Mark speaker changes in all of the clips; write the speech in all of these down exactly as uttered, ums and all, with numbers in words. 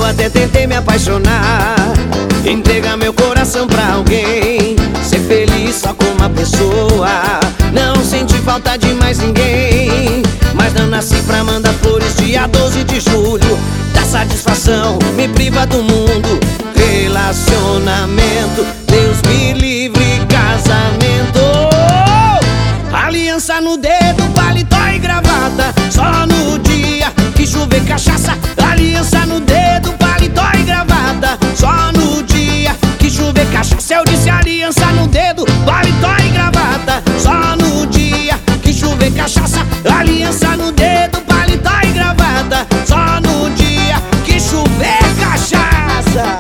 Speaker 1: até tentei me apaixonar, entregar meu coração pra alguém, ser feliz só com uma pessoa, não senti falta de mais ninguém. Mas não nasci pra mandar flores dia doze de julho. Da satisfação me priva do mundo. Relacionamento, Deus me livre, casamento. Aliança no dedo, paletó e gravata, só no dia que chover cachaça. Aliança no dedo, paletó e gravata, só no dia que chover cachaça. Eu disse aliança no dedo, paletó e gravata, só no dia que chover cachaça. Aliança no dedo, paletó e gravata, só no dia que chover cachaça.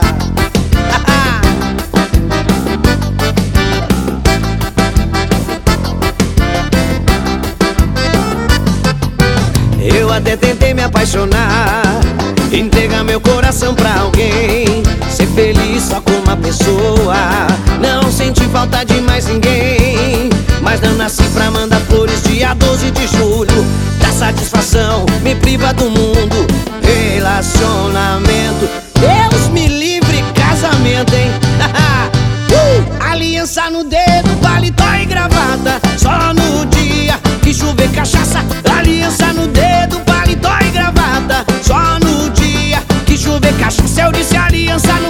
Speaker 1: Eu até tentei me apaixonar, entregar meu coração pra alguém, ser feliz só com uma pessoa, não senti falta de mais ninguém. Mas não nasci pra mandar flores dia doze de julho. Da satisfação me priva do mundo. Relacionamento, Deus me livre, casamento, hein? uh! Aliança no dedo, paletó e gravata, só no dia que chover cachaça. Aliança no dedo, paletó e gravata, só no dia que chover cachaça. Eu disse aliança no